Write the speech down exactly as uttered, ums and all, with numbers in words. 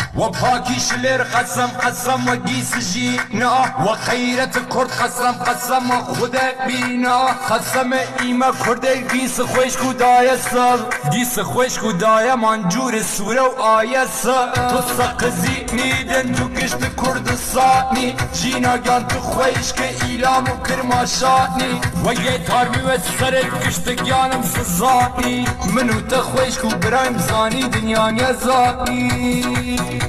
وباكيش لير قسم قسم وقيس جينا وخيرة كرد قسم قسم وخدا بينا قسم إيما كرد قيس خوش كدايا سر قيس خوش كدايا منجور السورة وآيا سر تسقزي نيدن تو كشت كرد الصاني جينا جان تخوش كإيلام وكرماشاني ويتارمي وسرد كشت جانم سزاني منو تخوش كبرايم زاني دنيا نزاني